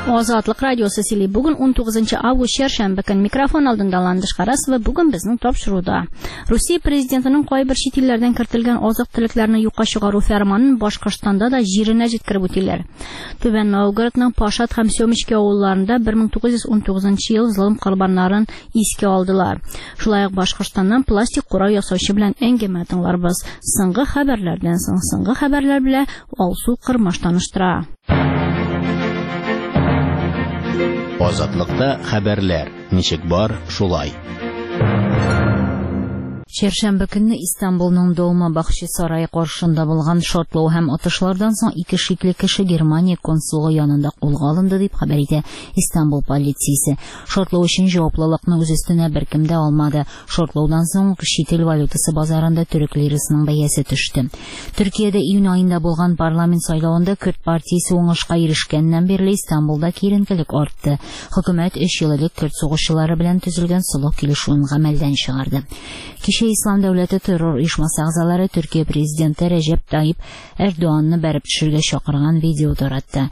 Азатлык радиосы сөйли. Бүген 19 август чәршәмбе көн микрофон алдында Ландыш Карас ва бүген безнең тапшыруда. Русия президентының кайбер чит илләрдән кертелгән азык-төлекләрне юкка чыгару фәрманын Башкортстанда да җиренә җиткереп үтиләр. Түбән Новгородның Пашат һәм Семички авылларында 1919 ел золым корбаннарын искә алдылар. Шулай ук Башкортстаннан пластик курау ясаучы белән әңгәмә тыңларбыз. Соңгы хәбәрләрдән соң соңгы хәбәрләр белән Алсу Кырмаш таныштыра. Азатлыкта хәбәрләр. Ничек бар, шулай. Чәршәмбе көнне Истанбулның Долма бакчы сарае каршында булган шартлау һәм атышлардан соң 2 шикле кеше Германия консулы янында кулга алынды дип хәбәр итә Истанбул полициясе. Шартлау өчен җаваплылыкны үз өстенә беркем дә алмады. Шартлаудан соң чит ил валютасы базарында төрек лирасының бәясе төште. Төркиядә июнь аенда булган парламент сайлауында Көрд партиясе уңышка ирешкәннән бирле Истанбулда киеренкелек артты. Хөкүмәт 3 ел элек Көрд сугышчылары белән төзелгән сулык килешүен гамәлдән чыгарды. Ислам дәүләте террор оешмасы әгъзалары Төркия президенты Рәҗәп Тайип Эрдоганны бәреп төшерүгә чакырган видео таратты.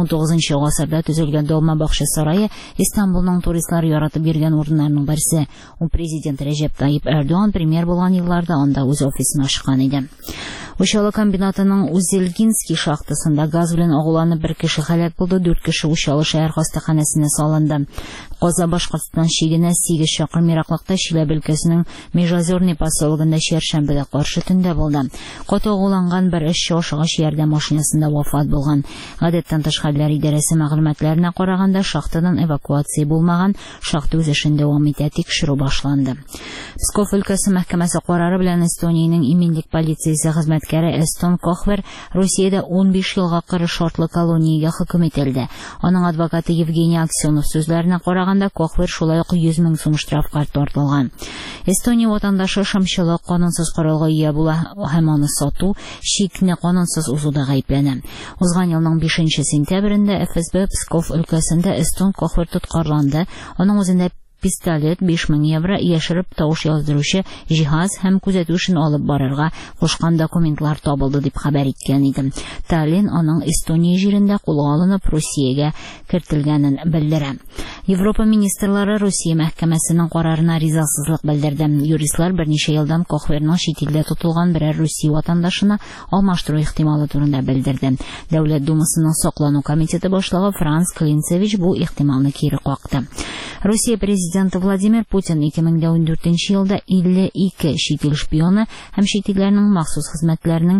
19 гасырда төзелгән Долма бакчы сарае Истанбулның туристлар яратып йөргән урыннарның берсе. Президент Рәҗәп Тайип Эрдоган премьер булган елларда анда үз офисын ачкан иде. Учалы комбинатының Узельгинский шахтасында газ белән агуланып бер кеше һәлак булды, 4 кеше Учалы шәһәр хастаханәсенә салынды. Каза Башкортстан чигенә 8 чакрым ераклыкта Чиләбе өлкәсенең Межозерный поселогында чәршәмбедә каршы төндә булды. Каты агуланган бер эшче ашыгыч ярдәм машинасында вафат булган. Гадәттән тыш хәлләр идарәсе мәгълүматларына караганда шахтадан эвакуация булмаган, шахта үз эшен дәвам итә, тикшерү башланды. Псков өлкәсе мәхкәмәсе карары белән Эстониянең иминлек полициясе хезмәткәре Эстон Кохвер Русиядә 15 елга кыры шартлы колониягә хөкем ителде. Аның адвокаты Евгений Аксенов сүзләренә караганда Кохвер шулай ук 100 000 сум штрафка тартылган. Эстония ватандашы шымчылык, канунсыз коралга ия була һәм аны сату, шикне канунсыз узуда гаепләнә. Узган елның 5 сентябрендә ФСБ Псков өлкәсендә Эстон Кохвер тоткарланды. Аның үзендә пистолет, 5000 евро, яшереп тавыш яздыручы җиһаз һәм күзәтү өчен алып барырга кушкан документлар табылды дип хәбәр иткән иде. Таллин аның Эстония җирендә кулга алынып Русиягә кертелгәнен белдерә. Европа министрлары Русия мәхкәмәсенең карарына ризасызлык белдерде. Юристлар берничә елдан Кохверның чит илдә тотылган берәр Русия ватандашына алмаштыру ихтималы турында белдерде. Дәүләт думасының саклану комитеты башлыгы Франц Клинцевич бу ихтималны кире какты. Русия президенты Владимир Путин 2014 елда 52 чит ил шпионы һәм чит илләрнең махсус хезмәтләренең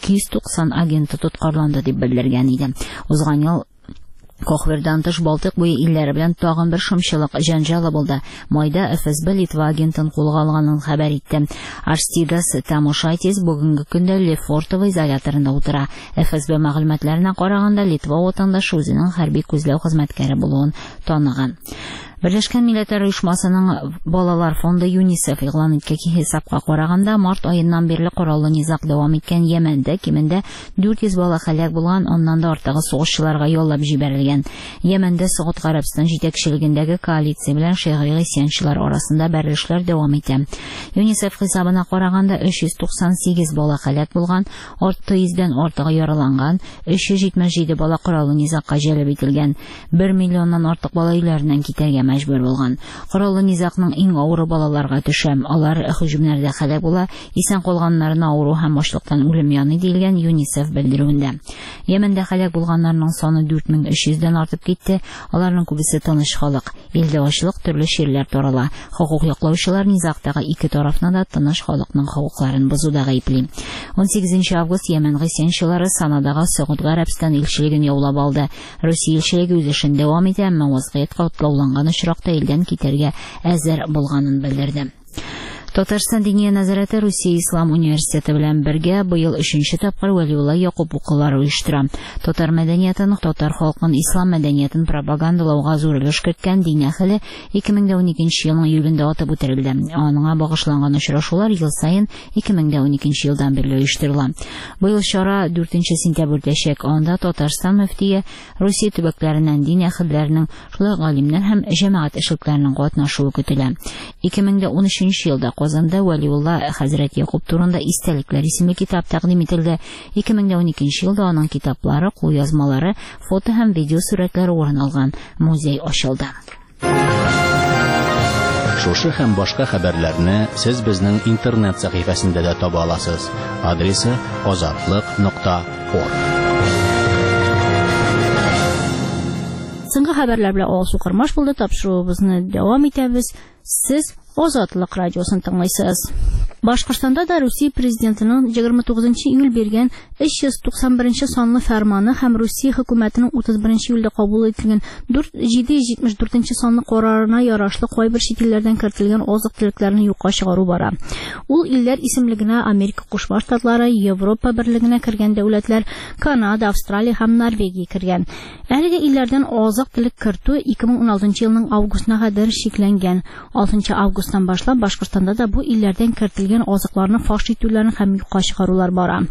290 агенты тоткарланды дип белдергән иде. Узган ел Кохвердан тыш Балтык буе илләре белән тагын бер шымчылык җанҗалы булды. Майда ФСБ Литва агентын кулга алганын хәбәр итте. Арстидас Тамошайтис бүгенге көндә Лефортово изоляторында утыра. ФСБ мәгълүматларына караганда Литва ватандашы үзенең хәрби күзләү хезмәткәре булуын таныган. Birleşken Milletler Uyuşmasының балалар фонды ЮНИСЕФ игълан иткән хисапка караганда март аеннан бирле кораллы низак дәвам иткән Йемендә кимендә 400 бала һәлак булган, аннан да артыгы сугышчыларга яллап җибәрелгән. Йемендә Сауд Гарәбстан җитәкчелегендәге коалиция белән шәһри исянчылар арасында бәрелешләр дәвам итә. ЮНИСЕФ хисабына караганда 398 бала һәлак булган, 600-дән артыгы яраланган, 377 бала кораллы низакка җәлеп ителгән, 1 миллионнан артык бала өйләреннән китәргә мәҗбүр булган. Кораллы низакның иң авыры балаларга төшә. Алар һөҗүмнәрдә һәлак була, исән калганнарына авыру һәм ачлыктан үлем яный диелгән ЮНИСЕФ белдерүендә. Йемендә һәлак булганнарның саны 4300-дән артып китте. Аларның күбесе тыныч халык. Илдә ачлык, төрле чирләр тарала. Хукук яклаучылар низактагы ике тарафны да тыныч халыкның хукукларын бозуда гаепли. 18 август Йемен исянчылары Санадагы Сауд Гарәбстан илчелеген яулап алды. Русия илчелеге үз эшен дәвам итә, әмма вазгыятькә атлауланган очракта илдән китәргә әзер булганын белдерде. Татарстан Диния нәзарәте Русия Ислам университеты белән бергә быел 3нче тапкыр Вәлиулла Якуб укулары оештыра. Татар мәдәниятын, татар халкын, ислам мәдәниятын пропагандалауга зур өлеш керткән дин әһеле 2012 елның июлендә атып үтерелде. Аңа багышланган очрашулар ел сайын 2012 елдан бирле оештырыла. Быел чара 4 сентябрьдә чәк. Анда Татарстан мөфтие Русия төбәкләреннән дин әһелләренең, шулай галимнәр һәм җәмәгать эшлекләренең катнашуы көтелә. 2013 елда Казанда Вәлиулла хәзрәт Якуб турында истәлекләр исемле китап тәкъдим ителде. 2012 елда аның китаплары, кулъязмалары, фото һәм видео сурәтләре урын алган. Музей ачылды. Шушы һәм башка хәбәрләрне сез безнең интернет сәхифәсендә дә таба аласыз. Адресы azatlык.org. Соңгы хәбәрләр белән алсу кырмаш булды. Тапшыруыбызны дәвам итәбез. Сез Азатлык радиосын тыңлайсыз. Башкортстанда да Русия президентының 29 июль бергән 391 санлы фәрманы һәм Русия хөкүмәтенең 31 июльдә кабул ителгән 774 санлы карарына ярашлы кайбер чит илләрдән кертелгән азык-төлекләрне юкка чыгару бара. Ул илләр исемлегенә Америка Кушма Штатлары, Европа Берлегенә кергән дәүләтләр, Канада, Австралия һәм Норвегия кергән. Әлеге илләрдән азык-төлек кертү 2016 елның августына кадәр шикләнгән. 6 августтан башлап Башкортстанда да бу илләрдән кертелгән азыкларны фаш итүләрен һәм юкка чыгарулар бара.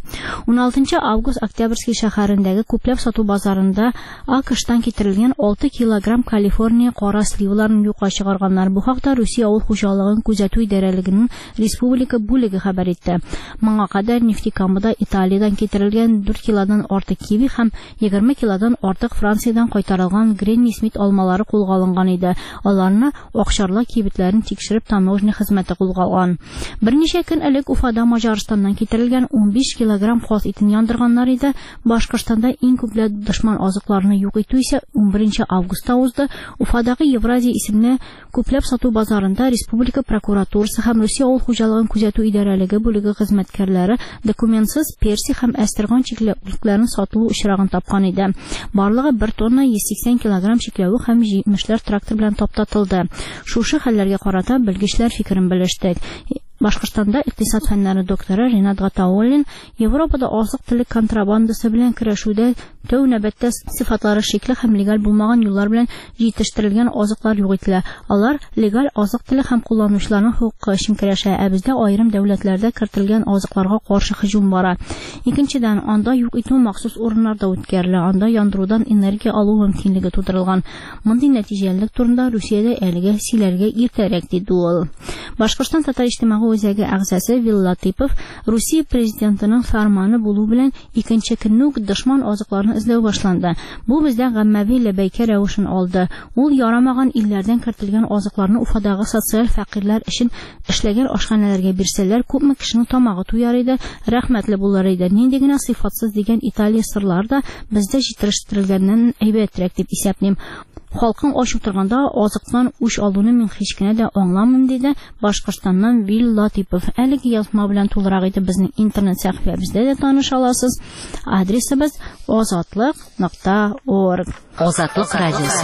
16 август Октябрьский шәһәрендәге күпләп сату базарында АКШтан китерелгән 6 килограмм Калифорния кара сливаларын юкка чыгарганнар. Бу хакта Русия авыл хуҗалыгын күзәтү идарәлегенең республика бүлеге хәбәр итте. Моңа кадәр Нефтекамада Италиядан китерелгән 4 килодан артык киви һәм 20 килодан артык Франциядән кайтарылган Гренни Смит алмалары кулга алынган иде. Аларны акчарлы кибетләрен тикшереп таможня хезмәте кулга алган. Берничә көн элек Уфада Маҗарстаннан китерелгән 15 килограмм каз итен яндырганнар иде. Башкортстанда иң күпләп дошман азыкларны юк итү исә 11 августта узды. Уфадагы Евразия исемле күпләп сату базарында республика прокуратурасы һәм Русия авыл хуҗалыгын күзәтү идарәлеге бүлеге хезмәткәрләре документсыз перси һәм әстерган чикләвекләрне сатылу очрагын тапкан иде. Барлыгы 1 тонна 180 килограмм чикләвек һәм җимешләр трактор белән таптатылды. Шушы хәлләргә карата белгечләр фикерен белештек. Башкортстанда икътисад фәннәре докторы Ринат Гатауллин Европада азык-төлек контрабандасы белән көрәшүдә тәү нәбәттә сыйфатлары шикле һәм легаль булмаган юллар белән җитештерелгән азыклар юк ителә. Алар легаль азык-төлек һәм кулланучыларның хукукы өчен көрәшә, ә бездә аерым дәүләтләрдә кертелгән азыкларга каршы һөҗүм бара. Икенчедән, анда юк итү махсус урыннарда үткәрелә, анда яндырудан энергия алу мөмкинлеге тудырылган. Мондый нәтиҗәлелек турында Русиядә әлегә сөйләргә иртәрәк диде ул. Башкортстан татар иҗтимагый үзәге әгъзасы Вилла Типов Русия президентының фәрманы булу белән икенче көнне үк дошман азыкларны эзләү башланды. Бу бездә гаммәви ләбәйкә рәвешен алды. Ул ярамаган илләрдән кертелгән азыкларны Уфадагы социаль фәкыйрьләр өчен эшләгән ашханәләргә бирсәләр, күпме кешенең тамагы туяр иде, рәхмәтле булар иде. Нинди генә сыйфатсыз дигән Италия сырлары да бездә җитештерелгәннән әйбәтрәк дип исәплим. Халкың ач утырганда азыктан үч алуны мин һич кенә дә аңламыйм диде Башкортстаннан Вилла Типов. Әлеге язма белән тулырак итеп безнең интернет сәхифәбездә дә таныша аласыз. Адресыбыз azatlык.org. Азатлык радиосы.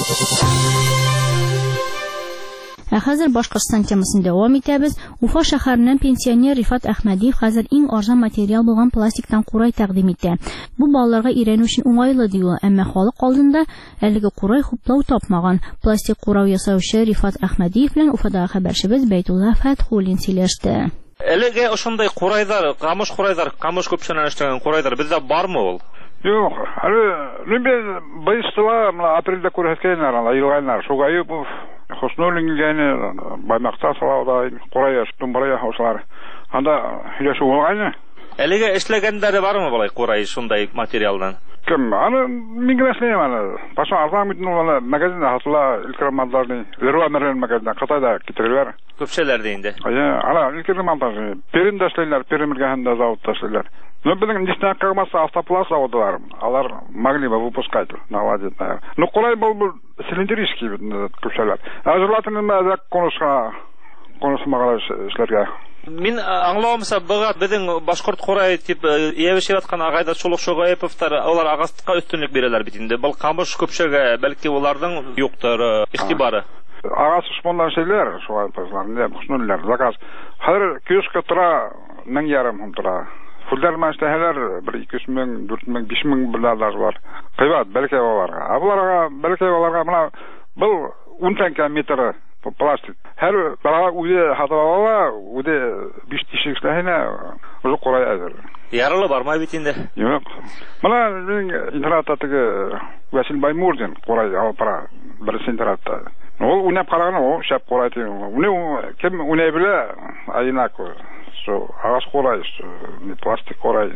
Хәзер Башкортстан темасын дәвам итәбез. Уфа шәһәреннән пенсионер Рифат Әхмәдиев хәзер иң арзан материал булган пластиктан курай тәкъдим итә. Бу балаларга өйрәнү өчен уңайлы ди ул, әмма халык алдында әлеге курай хуплау тапмаган. Пластик курау ясаучы Рифат Әхмәдиев белән Уфадагы хәбәрчебез Бәйтулла Фәтхуллин сөйләште. Әлеге ошондай курайдар, камыш көпшәнән эшләгән курайдар бездә бармы ул? Юк, әле быйстыла апрельдә күрһәткәннәр, айылганнар. Шугай бу Хоснулин гәне Баймакта салауда курай тумбарая хауслар. Анда һиләшү булган. Әлеге эшләгәндәре бармы булай курай шундай материалдан? Кем? Аны мин генә эшләйм аны. Башка арзан бит ул магазинда хасла илкрамадларны, Леруа Мерлен магазинда Кытайда китерәләр. Көпшәләрдә инде. Ана илкраматлар, Пермдә эшләйләр, Пермиргәһендә заводта эшләйләр. Но безнең дистә кагмасы автопласт заводлар. Алар могли бы выпускать, наладить. Ну курай был цилиндрический көпшәләр. Желательно мәзәк конышмаган эшләргә. Мин аңлавымса, безнең башкорт курай тип яшәп яткан агайда Чулук Шугаеповтар, алар агастыкка өстенлек бирәләр бит инде. Бул камыш көпшәгә, бәлки уларның юктыр игътибары. Агасы шпондан шейләр, Шугаеповларны бушнулар. Заказ. Хәзер киоскка тора 1,5 тора. Фулдар мәштәһәләр 1-2 мең, 4 мең, 5 мең булалар бар. Кыйбат бәлки аларга. Буларга бәлки аларга менә бу 10 тәңкә метры пластик. Һәр бара үзе хаталала, үзе 5 тишек эшләһенә, үзе курай әзер. Ярылы бармай бит инде. Юк. Менә интернеттагы Васил Баймурдин курай алып бара. Бер интернетта. Ул уйнап караган, ул шәп курай. Уны кем уйнай белә? одинаково. Что агас курай, не пластик курай.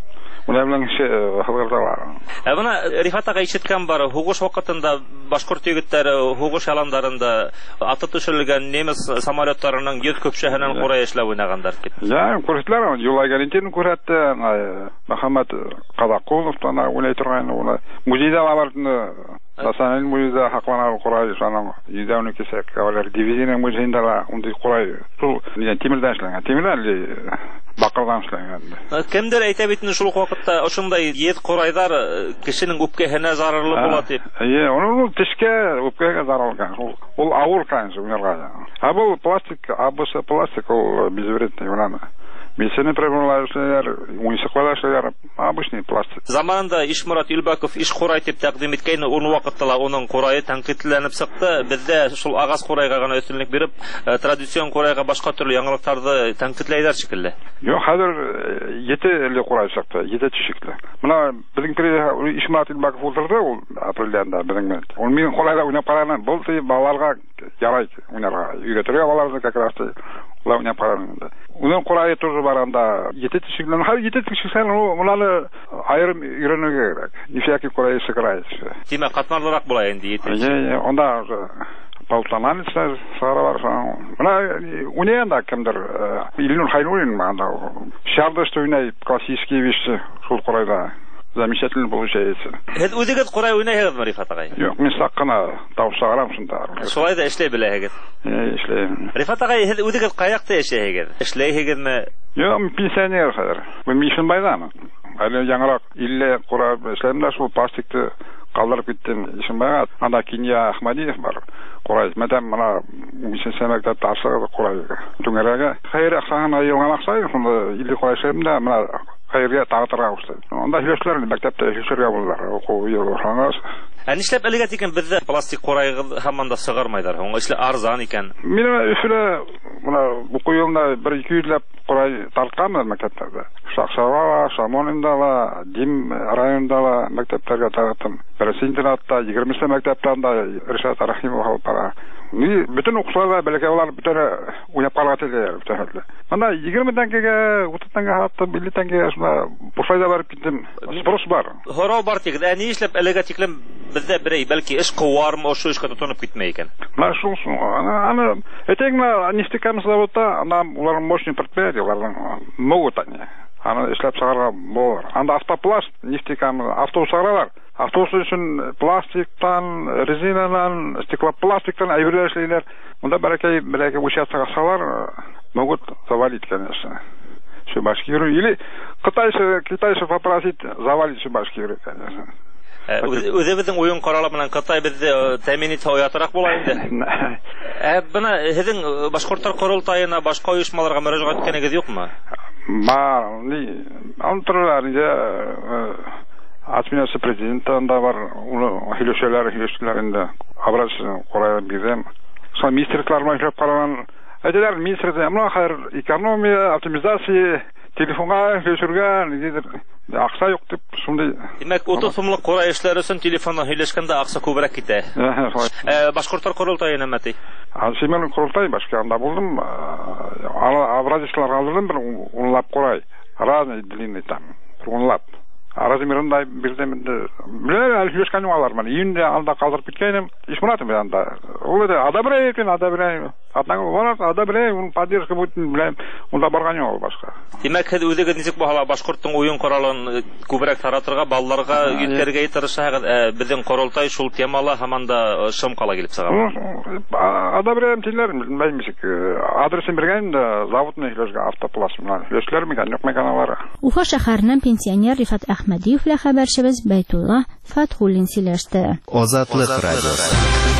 Уна белән хәбәрдәр. Бuna Рифат ага ишеткән бар, хугыш вакытында башкорт егетләре хугыш аландарында аты төшерелгән немец самолетларының йөз көпшәһеннән курай эшләп уйнагандар дип. Я, күрсәтләр, Юлай Галентин күрәтте, Мөхәммәд Кадакулов тана уйлай торган, уна музейда аларны Националь музейда хаклана курай, шуның 112 кавалер дивизияның музейында ундай курай. Шул тимердән эшләнгән. Тимердән бакырдан эшләнгән. Кемдер әйтә бит инде шул вакытта ошондай йөз курайдар кешенең үпкәһенә зарарлы була дип. Аны тишкә үпкәгә заралган. Ул авыр канча уйнарга. Бу пластик, абысы пластик ул безвредный уйнама. Месене проблемалар, университетлар эшләр, обычный пластик. Заманында Ишмурат Илбаков иш курай дип тәкъдим иткән, ул вакытта уның курае тәнкыйтьләнеп чыкты. Бездә шул агас курайга гына өстенлек биреп, традицион курайга башка төрле яңалыктарды тәнкыйтьләйләр шикелле. Юк, хәзер 7 курай чыкты, 7 тишекле. Менә безнең Ишмурат Илбаков утырды, ул апрельдә безнең. Ул мин курайда уйнап караган, бул балаларга ярай уйнарга. Өйрәтергә балаларны как раз улар уйнап караган. Уның курае тоже баранда 7 тишекле. Һәр 7 тишекле уларны айрым өйрәнергә кирәк. Нифяки курай сыграет. Тимә катмарлырак була инде 7. Онда Полтаманница саралар. Менә униянда кемдер Илнур Хайруллин манда шардышты уйнай классические вещи шул курайда. Замечательно получается. Һез үзегез курай уйнайсызмы, Рифат агай? Юк, мин саккына тавышлагам шунда. Шулай да эшләй беләһегез. Эшләйм. Рифат агай, һез үзегез каякта яшәйсез? Эшләйсезме? Юк, пенсионер хәзер. Мин мишен байдамы. Әле яңарак 50 курай эшләйм дә шул пластикты калдырып киттем. Ишен байга. Анда Киния Ахмадиев бар. Курай, мәдәм менә мишен сәмәктә ташыгы курай. Түңәрәгә. Хәйр аксагына елган аксай, шунда 50 курай эшләйм дә менә хәйргә тагытырга кушты. Анда һиләшләр мәктәптә эшләргә булдылар. Уку ел хаңас. Нишләп әлегә тикән бездә пластик курайгы һаман да сыгырмайдар? Һуң эшле арзан икән. Мин эшле менә уку елында 1-2 лап курай тартканмын мәктәптә. Шакшава, Шамонинда, Дим районында мәктәпләргә тарттым. Берсе интернатта 20 мәктәптә анда Ришат Рахимов алып бара. Ни бөтен укучылар бәлки алар бөтен уйнап карарга теләр бөтенләр. Анда 20 тәңкәгә, 30 тәңкәгә аттым, 50 тәңкәгә шуна бушлайда барып киттем. Спрос бар. Хорау бар тик. Ни эшләп әлегә тиклем бездә берәй бәлки эш куармы, ошо эшкә тотынып китмәй икән. Менә шул аны этегне нефтекамс заводта, анда улар мощный предприятие, уларның могут они. Аны эшләп чыгарга булыр. Анда автопласт, нефтекамс, автобуслар бар. Автобус өчен пластиктан, резинадан, стеклопластиктан әйберләр эшләйләр. Монда бәлки участокка салар, могут завалить, конечно. Шибашкиру или китайцы попросить завалить Шибашкиру, конечно. Үзебезнең уен каралы белән Кытай безне тәэмин итсә оятырак була инде. Бuna һезнең башкортлар корылтайына башка оешмаларга мөрәҗәгать иткәнегез юкмы? Бар, ни, антырлар инде Администрация президента анда бар, уны һиләшләрендә образцын карап бирдем. Сон министрлыклар мәгълүм караган, әйтәләр министрлыклар, менә хәер экономия, оптимизация, телефонга һиләшергә, акса юк дип шундый. Димәк, 30 сумлык курай эшләре өчен телефоннан һиләшкәндә акса күбрәк китә. Башкортлар корылтайына мәти. Мен корылтай башка анда булдым. Образцлар алдым, бер унлап курай. Разный длинный там. Унлап. Размерында бирдем инде. Менә һиләшкән алар менә. Июньдә анда калдырып киткәнем. Ишмуратым анда. Ул да адабрай. Адабрай, ун поддержка будет, беләм, унда барган юк башка. Димәк, һез үзегез ничек баһала башкорттың уен коралын күбрәк таратырга, балаларга үткәргә тырышасыз. Безнең корылтай шул темалы һаман да шым кала килеп сыга. Адабрай тиләр, белмәйм ничек. Адресын биргән дә заводны һиләшкән автопласт менә. Һиләшләр микән, юк микән алар. Уфа шәһәреннән пенсионер Рифат Әхмәдиев белән хәбәрчебез Бәйтулла Фатхуллин сөйләште. Азатлык радиосы.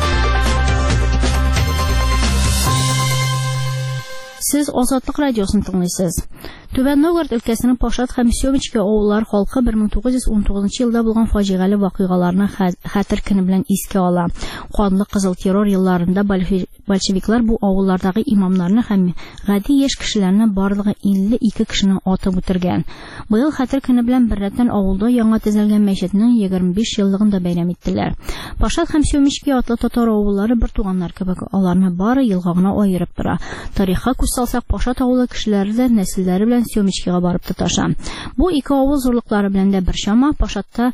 Сез Азатлык радиосын тыңлыйсыз. Түбән Новгород өлкәсенең Пашат һәм Семечка авыллар халкы 1919 елда булган фаҗигале вакыйгаларны хәтер көне белән искә ала. Канлы кызыл террор елларында большевиклар бу авыллардагы имамнарны һәм гади яшь кешеләрне барлыгы 52 кешене атып үтергән. Быел хәтер көне белән беррәттән авылда яңа төзелгән мәчетнең 25 еллыгын да бәйрәм иттеләр. Пашат һәм Семечки атлы татар авыллары бер туганнар кебек, аларны бары елга гына аерып тора. Тарихка күз салсак, Пашат авылы кешеләре дә нәселләре белән Семечкига барып тоташа. Бу ике авыл зурлыклары белән дә бер чама. Пашатта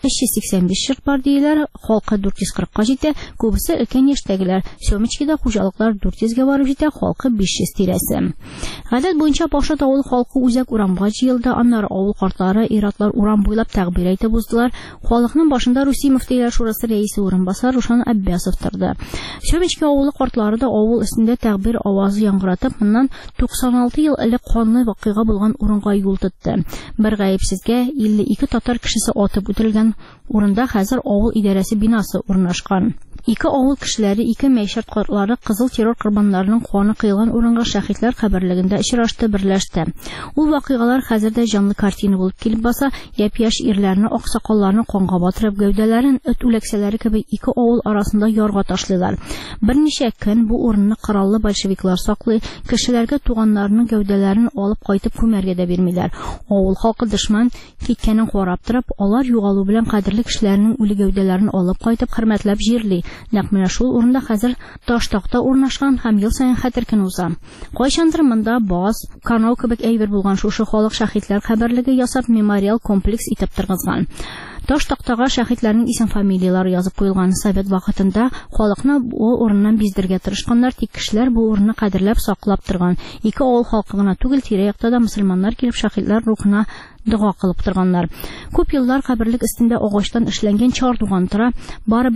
385 йорт бар диләр, халкы 440-ка җитә, күбесе өлкән яшьтәгеләр. Семечкида хуҗалыклар 400-гә барып җитә, халкы 500 тирәсе. Гадәт буенча Пашат авыл халкы үзәк урамга җыелды, аннары авыл картлары, ир-атлар урам буйлап тәкъбир әйтеп уздылар. Халыкның башында Русия мөфтиләр шурасы рәисе урынбасар Рушан Аббасов торды. Семечки авылы картлары да авыл өстендә тәкъбир авазы яңгыратып, моннан 96 ел элек канлы вакыйга булган урынга юл тотты. Бер гаепсезгә 52 татар кешесе атып үтерелгән урында хәзер авыл идарәсе бинасы урнашкан. Ике авыл кешеләре, ике мәйшәт картлары кызыл террор корбаннарының каны кыйлган урынга шәһитләр каберлегендә очрашты, берләште. Ул вакыйгалар хәзердә җанлы картина булып килеп баса, япь-яшь ирләрне, аксакалларны канга батырып, гәүдәләрен эт үләксәләре кебек ике авыл арасында ярга ташлыйлар. Берничә көн бу урынны кораллы большевиклар саклый, кешеләргә туганнарының гәүдәләрен алып кайтып күмәргә дә бирмиләр. Авыл халкы дошман киткәнен карап торып, алар югалу белән кадерле кешеләрнең үле гәүдәләрен алып кайтып хөрмәтләп җирли. Нәкъ менә шул урында хәзер Таштакта урнашкан һәм ел саен хәтер көн уза. Кайчандыр монда баз, канау кебек әйбер булган шушы халык шәһитләр хәбәрлеге ясап мемориал комплекс итеп торгызган. Таштактага шәһитләрнең исем фамилиялары язып куелган. Совет вакытында халыкны бу урыннан биздергә тырышканнар, тик кешеләр бу урынны кадерләп саклап торган. Ике авыл халкы гына түгел, тирә-якта да мөселманнар килеп шәһитләр рухына дуга кылып торганнар. Күп еллар каберлек өстендә агачтан эшләнгән чардуган тора. Бары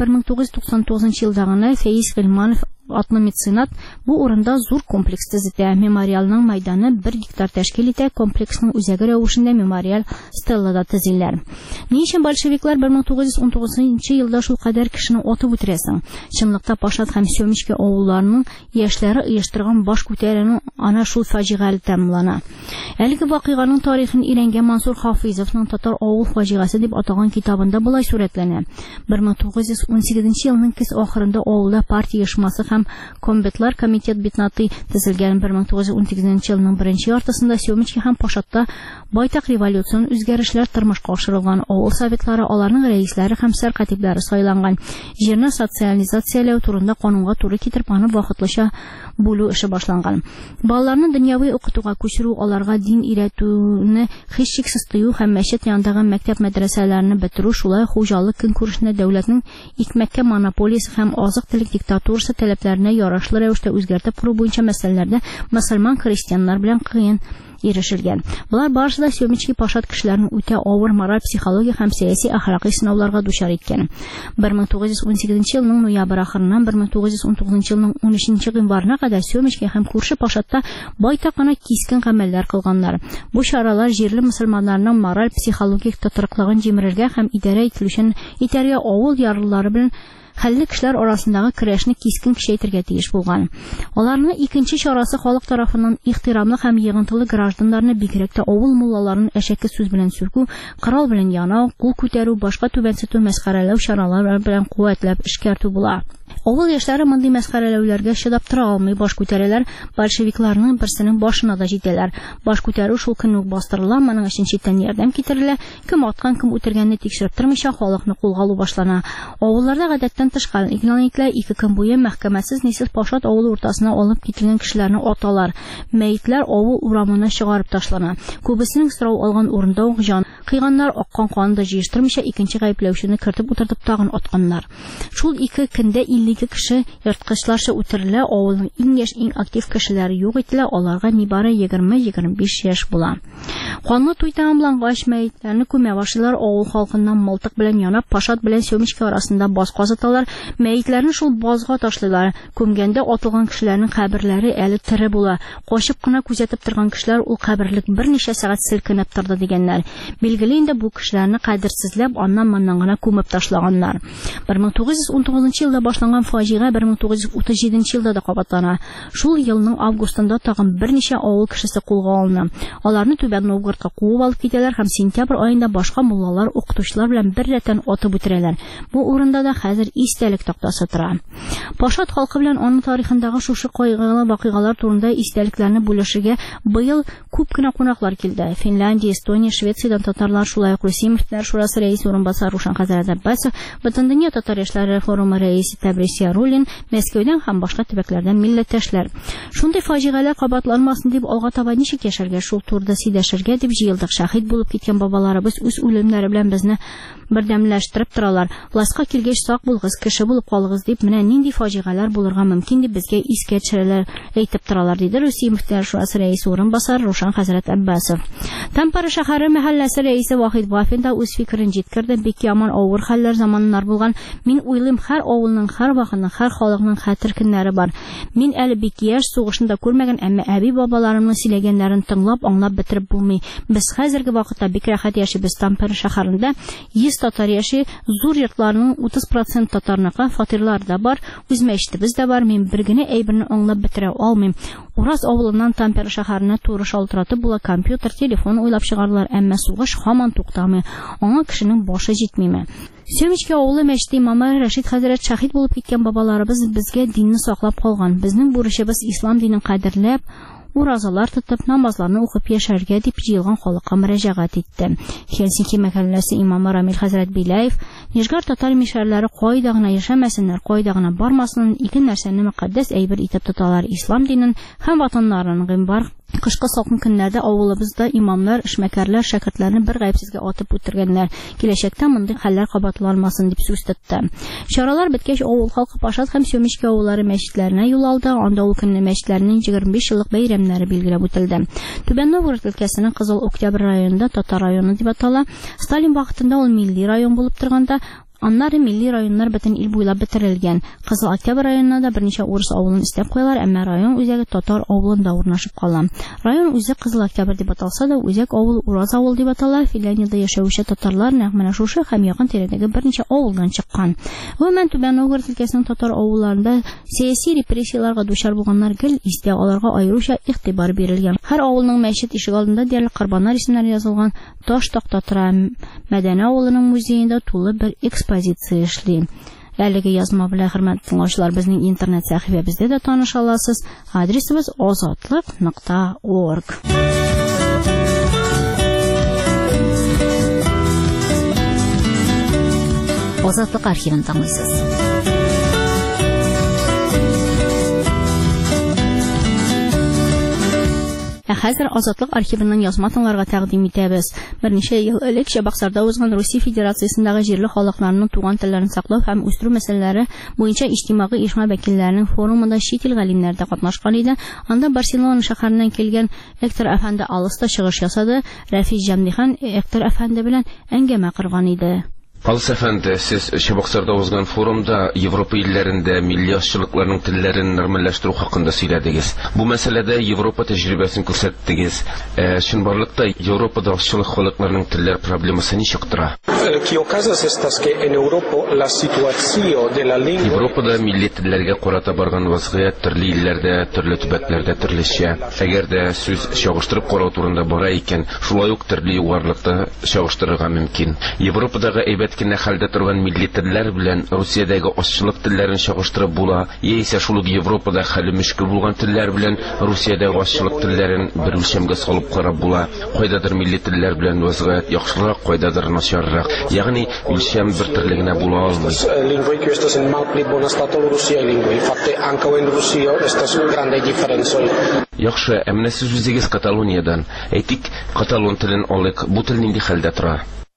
1999 елда гына Фәиз Гыйльманов атлы меценат бу урында зур комплекс төзетә. Мемориалның мәйданы 1 гектар тәшкил итә. Комплексның үзәге рәвешендә мемориал стеллада төзиләр. Ни өчен большевиклар 1919 елда шул кадәр кешене атып үтерәсең? Чынлыкта Пашат һәм Семечки авылларының яшьләре оештырган баш күтәрүнең ана шул фаҗигале тәмамлана. Әлеге вакыйганың тарихын өйрәнгән Мансур Хафизовның Татар авыл фаҗигасы дип атаган китабында болай сурәтләнә. 1918 елның көз ахырында авылда партия оешмасы һәм комбетлар комитет битнаты төзелгән. 1918 елның 1 яртысында Семечки һәм Пашатта байтак революцион үзгәрешләр тормышка ашырылган. Авыл советлары, аларның рәисләре һәм сәркатибләре сайланган. Җирне социализацияләү турында канунга туры китереп, аны вакытлыча бүлү эше башланган. Балаларны дөньяви укытуга күчерү, аларга дин өйрәтүне һичшиксез тыю һәм мәчет янындагы мәктәп-мәдрәсәләрне бетерү, шулай хуҗалык көнкүрешендә дәүләтнең икмәккә монополиясе һәм азык-төлек диктатурасы таләпләренә ярашлы рәвештә үзгәртеп кору буенча мәсьәләләрдә мөселман христианнар белән кыен ирешелгән. Булар барысы да Семечки Пашат кешеләрен үтә авыр мораль, психология һәм сәяси әхлакый сынауларга дучар иткән. 1918 елның ноябрь ахырыннан 1919 елның 13 гыйнварына кадәр Семечки һәм күрше Пашатта байтак кына кискен гамәлләр кылганнар. Бу чаралар җирле мөселманнарның мораль, психологик тотрыклыгын җимерергә һәм идарә ителүчән итәргә, авыл ярлылары белән хәлле кешеләр арасындагы көрәшне кискен көчәйтергә тиеш булган. Аларның икенче чарасы халык тарафыннан ихтирамлы һәм йогынтылы гражданнарны, бигрәк тә авыл муллаларын әшәке сүз белән сүргү, корал белән янау, кул күтәрү, башка түбәнсетү, мәсхәрәләү чаралары белән куәтләп эшкәртү була. Авыл яшьләре мондый мәсхәрәләүләргә чыдап тора алмый, баш күтәрәләр, большевикларның берсенең башына да җитәләр. Баш күтәрү шул көнне үк бастырыла, моның өчен читтән ярдәм китерелә, кем аткан, кем үтергәнне тикшереп тормыйча халыкны кулга алу башлана. Авылларда гадәттән тышкан игълан ителә, 2 көн буе мәхкәмәсез нисез Пашат авылы уртасына алып кителгән кешеләрне аталар. Мәйетләр авыл урамына чыгарып ташлана. Күбесенең сорау алган урында ук җан кыйганнар, аккан канны да җыештырмыйча икенче гаепләүчене кертеп утыртып тагын атканнар. Шул 2 көндә 52 кеше йырткычларча үтерелә, авылның иң яшь, иң актив кешеләре юк ителә, аларга нибары 20-25 яшь була. Канлы туй тәмамлангач, мәйетләрне күмә башлыйлар, авыл халкыннан мылтык белән янап, Пашат белән Семечки арасында баз казыталар, мәйетләрне шул базга ташлыйлар. Күмгәндә атылган кешеләрнең каберләре әле тере була. Качып кына күзәтеп торган кешеләр ул каберлек берничә сәгать селкенеп торды дигәннәр. Билгеле инде бу кешеләрне кадерсезләп, аннан-моннан гына күмеп ташлаганнар. 1919 елда башланган булган фаҗига 1937 елда да кабатлана. Шул елның августында тагын берничә авыл кешесе кулга алына. Аларны Түбән Новгородка куып алып китәләр һәм сентябрь аенда башка муллалар, укытучылар белән бер рәттән атып үтерәләр. Бу урында да хәзер истәлек тактасы тора. Пашат халкы белән аның тарихындагы шушы кайгылы вакыйгалар турында истәлекләрне бүлешергә быел күп кенә кунаклар килде. Финляндия, Эстония, Швециядән татарлар, шулай ук Русия мөфтиләр шурасы рәисе урынбасары Рушан Хәзрәт Аббасов, Бөтендөнья татар яшьләре форумы рәисе Тәбрис Яруллин, Мәскәүдән һәм башка төбәкләрдән милләттәшләр. Шундый фаҗигалар кабатланмасын дип алга таба ничек яшәргә, шул турыда сөйләшергә дип җыелдык. Шаһит булып киткән бабаларыбыз үз үлемнәре белән безне бердәмләштереп торалар. Властька килгәч сак булыгыз, кеше булып калыгыз дип, менә нинди фаҗигалар булырга мөмкин дип безгә искә төшерәләр, әйтеп торалар, диде Русия мөфтиләр шурасы рәисе урынбасары Рушан Хәзрәт Аббасов. Тампара шәһәре мәхәлләсе рәисе Вахид Вафин да үз фикерен җиткерде. Бик яман авыр хәлләр заманнар булган. Мин уйлыйм, һәр авылның, һәр вакытның, һәр халыкның хәтер көннәре бар. Мин әле бик яшь, сугышында күрмәгән, әмма әби бабаларымның сөйләгәннәрен тыңлап, аңлап бетереп булмый. Без хәзерге вакытта бик рәхәт яшибез. Тампара шәһәрендә 100 татар яши, зур йортларның 30% татарныкы, фатирлар да бар, үз мәчетебез дә бар. Мин бер генә әйберне аңлап бетерә алмыйм. Ураз авылыннан Тампера шәһәренә туры шалтыратып була, компьютер, телефон уйлап чыгарлар, әмма сугыш һаман туктамый. Аңа кешенең башы җитмиме. Сөмичкә авылы мәчете имамы Рәшид хәзрәт шаһит булып киткән бабаларыбыз безгә динне саклап калган. Безнең бурычыбыз ислам динен кадерләп, уразалар тотып, намазларны укып яшәргә дип җыелган халыкка мөрәҗәгать итте. Хельсинки мәхәлләсе имамы Рамил хәзрәт Билаев, Нижгар татар мишәрләре кайда гына яшәмәсеннәр, кайда гына бармасыннар, ике нәрсәне мөкаддәс әйбер итеп тоталар: ислам динен һәм ватаннарын. Гыйнвар кышкы салкын көннәрдә авылыбызда имамнар, эшмәкәрләр шәкертләрне бер гаепсезгә атып үтергәннәр. Киләчәктә мондый хәлләр кабатланмасын дип сүз тотты. Чаралар беткәч, авыл халкы Пашат һәм Сөмичкә авыллары мәчетләренә юл алды. Анда ул көнне мәчетләрнең 25 еллык бәйрәмнәре билгеләп үтелде. Түбән Новгород өлкәсенең Кызыл Октябрь районында, Татар районы дип атала. Сталин вакытында ул милли район булып торганда, аннары милли районнар бөтен ил буйлап бетерелгән. Кызыл Октябрь районында да берничә урыс авылын истәп куялар, әмма район үзәге Татар авылында урнашып кала. Район үзе Кызыл Октябрь дип аталса да, үзәк авыл Ураз авыл дип атала. Финляндиядә яшәүче татарлар нәкъ шушы һәм якын тирәдәге берничә авылдан чыккан. Гомумән Түбән Новгород өлкәсенең татар авылларында сәяси репрессияларга дучар булганнар гел истә, аларга аеруча игътибар бирелгән. Һәр авылның мәчет ишек алдында диярлек корбаннар исемнәре язылган таш такта тора. Мәдәни авылының музеенда тулы бер экспозиция эшли. Әлеге язма белән, хөрмәтле тыңлаучылар, безнең интернет сәхифәбездә дә таныша аласыз. Адресыбыз azatlык.org. Азатлык архивын тыңлыйсыз. Хәзер Азатлык архивының язма тыңларга тәкъдим итәбез. Берничә ел элек Чабаксарда узган Русия Федерациясындагы җирле халыкларның туган телләрен саклау һәм үстерү мәсьәләләре буенча иҗтимагый оешма вәкилләренең форумында чит ил галимнәре дә катнашкан иде. Анда Барселона шәһәреннән килгән Эктор әфәнде алыста чыгыш ясады. Рафис Җамнихан Эктор әфәнде белән әңгәмә кырган иде. Алыс әфәнде, сез Чабаксарда узган форумда Европа илләрендә милли ашчылыкларның телләрен нормальләштерү хакында сөйләдегез. Бу мәсьәләдә Европа тәҗрибәсен күрсәттегез. Чынбарлыкта Европада ашчылык халыкларның телләр проблемасы ничек тора? Европада милли телләргә карата барган вазгыять төрле илләрдә, төрле төбәкләрдә төрлечә. Әгәр дә сүз чагыштырып карау турында бара икән, шулай ук төрле югарлыкта чагыштырырга мөмкин. Европадагы кенә хәлдә торган милли телләр белән Русиядәге ашчылык телләрен чагыштырып була, яисә шул ук Европада хәле мөшкил булган телләр белән Русиядәге ашчылык телләрен бер үлчәмгә салып карап була. Кайдадыр милли телләр белән вазгыять яхшырак, кайдадыр начаррак. Ягъни үлчәм бер төрлегенә була алмый. Яхшы, әмма сез үзегез Каталониядән. Әйтик, каталон телен алык. Бу тел нинди хәлдә тора?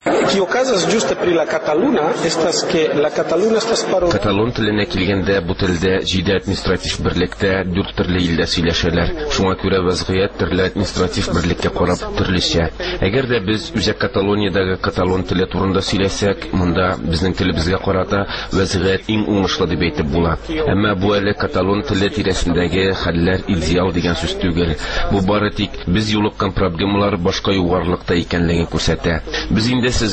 Каталон теленә килгәндә бу телдә 7 административ берлектә 4 төрле илдә сөйләшәләр. Шуңа күрә вазгыять төрле административ берлеккә карап төрлечә. Әгәр дә без үзәк Каталониядәге каталон теле турында сөйләсәк, монда безнең телебезгә карата вазгыять иң уңышлы дип әйтеп була. Әмма бу әле каталон теле тирәсендәге хәлләр идеал дигән сүз түгел. Бу бары тик без юлыккан проблемалар башка югарлыкта икәнлеген күрсәтә. Без инде сезгә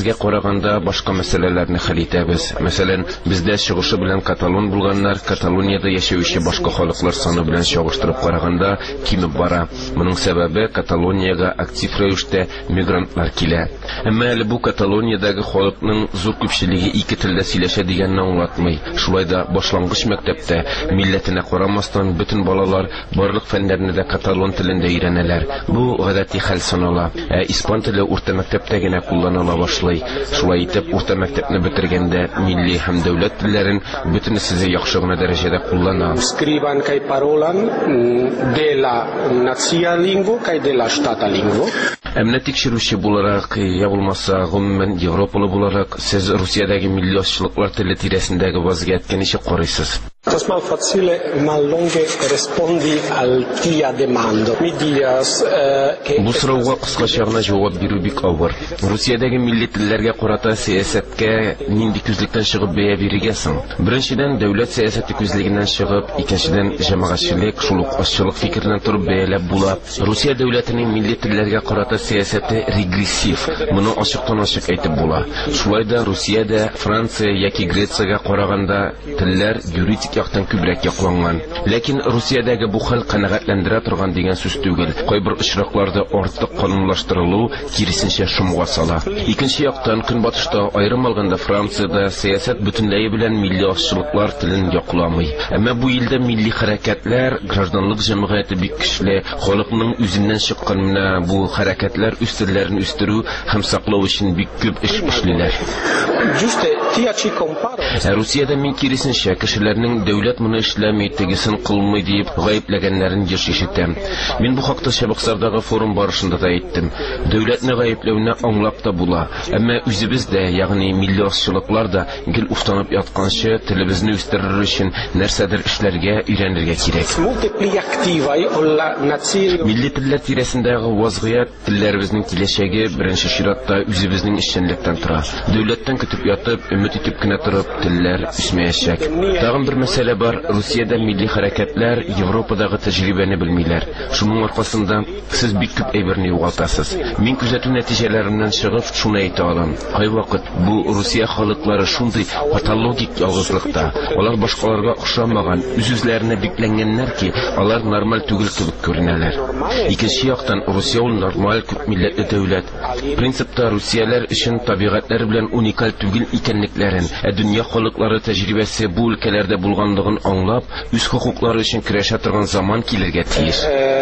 безгә караганда башка мәсьәләләрне хәл итәбез. Мәсәлән, бездә чыгышы белән каталон булганнар Каталонияда яшәүче башка халыклар саны белән чагыштырып караганда кимеп бара. Моның сәбәбе Каталониягә актив рәвештә мигрантлар килә. Әмма әле бу Каталониядәге халыкның зур күпчелеге ике телдә сөйләшә дигәнне аңлатмый. Шулай да башлангыч мәктәптә милләтенә карамастан бөтен балалар барлык фәннәрне дә каталон телендә өйрәнәләр. Бу гадәти хәл санала. Испан теле урта мәктәптә генә кулланыла башлый. Шулай итеп, урта мәктәпне бетергәндә милли һәм дәүләт телләрен бөтенесе яхшы гына дәрәҗәдә куллана. Escriban kaj parolan de la nacia lingvo kaj de la ŝtata lingvo. Әмма тикшерүче буларак, я булмаса гомумән Европалы буларак, сез Русиядәге милли ашчылыклар теле тирәсендәге вазгыятькә ничек карыйсыз? Es malfacile mallonge respondi al tia demando. Mi dias Бу сорауга кыскача гына җавап бирү бик авыр. Русиядәге милли телләргә карата сәясәткә нинди күзлектән чыгып бәя бирергә соң? Беренчедән, дәүләт сәясәте күзлегеннән чыгып, икенчедән, җәмәгатьчелек, шул ук ашчылык фикереннән торып бәяләп була. Русия дәүләтенең милли телләргә карата сәясәте регрессив. Моны ачыктан-ачык әйтеп була. Шулай да Русиядә, Франция яки Грециягә караганда телләр юридик яктан күбрәк якланган. Ләкин Русиядәге бу хәл канәгатьләндерә торган дигән сүз түгел. Кайбер очракларда артык канунлаштырылу киресенчә шомга сала. Икенче яктан, Көнбатышта, аерым алганда Франциядә сәясәт бөтенләй белән милли ашчылыклар телен якламый. Әмма бу илдә милли хәрәкәтләр, гражданлык җәмгыяте бик көчле, халыкның үзеннән чыккан менә бу хәрәкәтләр үстерләрен үстерү һәм саклау өчен бик күп эш эшлиләр. Русиядә мин киресенчә кешеләрнең дәүләт моны эшләмәй, тегесен кылмый дип гаепләгәннәрен еш ишетәм. Мин бу хакта Чабаксардагы форум барышында да әйттем. Дәүләтне гаепләүне аңлап та була. Әмма үзебездә, ягъни милли ашчылыклар да гел уфтанып ятканчы телебезне үстерер өчен нәрсәдер эшләргә, өйрәнергә кирәк. Милли телләр тирәсендәге вазгыят телләребезнең киләчәге беренче чиратта үзебезнең эшчәнлектән тора. Дәүләттән көтеп ятып, өмет итеп кенә торып, телләр үсмәячәк. Тагын бер мәсьәлә бар. Русиядә милли хәрәкәтләр Европадагы тәҗрибәне белмиләр. Шуның аркасында сез бик күп әйберне югалтасыз. Мин күзәтү нәтиҗәләреннән чыгып шуны әйтә алам. Кайвакыт бу Русия халыклары шундый патологик ялгызлыкта. Алар башкаларга охшамаган, үз-үзләренә бикләнгәннәр ки, алар нормаль түгел кебек күренәләр. Икенче яктан, Русия ул нормаль күп милләтле дәүләт. Принципта Русияләр өчен табигатьләр белән уникаль түгел икәнлекләрен, дөнья халыклары тәҗрибәсе бу өлкәләрдә булганлыгын аңлап, үз хокуклары өчен көрәшә торган заман килергә тиеш.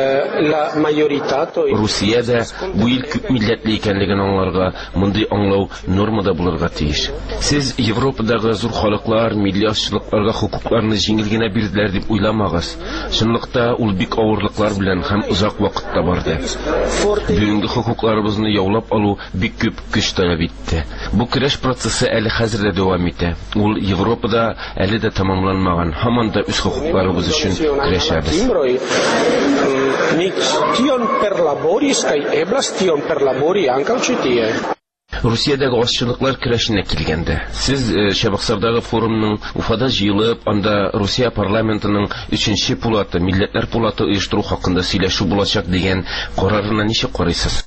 Русиядә бу ил күп милләтле икәнлеген аңларга, мондый аңлау нормада булырга тиеш. Сез Европадагы зур халыклар милли ашчылыкларга хокукларны җиңел генә бирделәр дип уйламагыз. Чынлыкта ул бик авырлыклар белән һәм озак вакытта барды. Бүгенге хокукларыбызны яулап алу бик күп көч таләп итте. Бу көрәш процессы әле хәзер дә дәвам итә. Ул Европада әле дә тамамланмаган. Һаман да үз хокукларыбыз өчен көрәшәбез. Русиядәге ашчылыклар көрәшенә килгәндә, сез Чабаксардагы форумның Уфада җыелып, анда Русия парламентының 3нче пулаты, милләтләр пулаты оештыру хакында сөйләшү булачак дигән карарына ничек карыйсыз?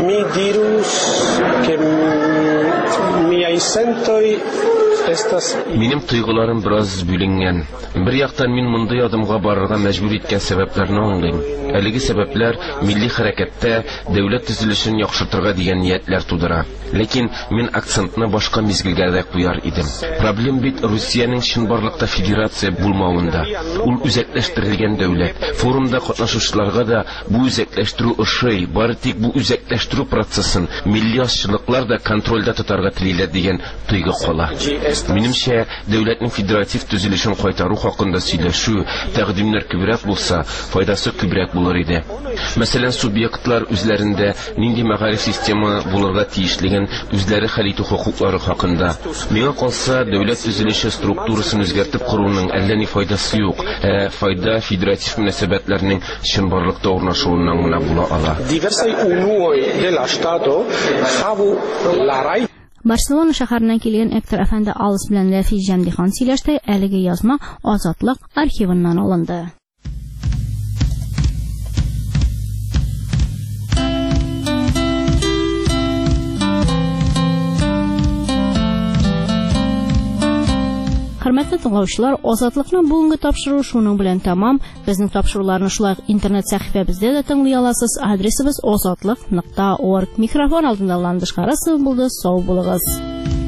Минем тойгыларым бераз бүленгән. Бер яктан мин мондый адымга барырга мәҗбүр иткән сәбәпләрне аңлыйм. Әлеге сәбәпләр милли хәрәкәттә дәүләт төзелешен яхшыртырга дигән ниятләр тудыра. Ләкин мин акцентны башка мизгелгә дә куяр идем. Проблем бит Русиянең чынбарлыкта федерация булмавында. Ул үзәкләштерелгән дәүләт. Форумда катнашучыларга да бу үзәкләштерү ошый, бары тик бу үзәкләштерү процессын милли ашчылыклар да контрольдә тотарга телиләр дигән тойгы кала. Минемчә, дәүләтнең федератив төзелешен кайтару хакында сөйләшү, тәкъдимнәр күбрәк булса, файдасы күбрәк булыр иде. Мәсәлән, субъектлар үзләрендә нинди мәгариф система булырга тиешлеген үзләре хәл итү хокуклары хакында. Миңа калса, дәүләт төзелеше структурасын үзгәртеп коруның әллә ни файдасы юк. Файда федератив мөнәсәбәтләрнең чынбарлыкта урнашуыннан гына була ала. Барселона шәһәреннән килгән актер әфәнде Алыс белән Рәфис Җәмдихан сөйләште, әлеге язма Азатлык архивыннан алынды. Хөрмәтле тыңлаучылар, Азатлыкның бүгенге тапшыруы шуның белән тамам. Безнең тапшыруларны шулай интернет сәхифәбездә дә тыңлый аласыз. Адресыбыз azatlык.org. Микрофон алдында Ландыш Харасов булды. Сау булыгыз.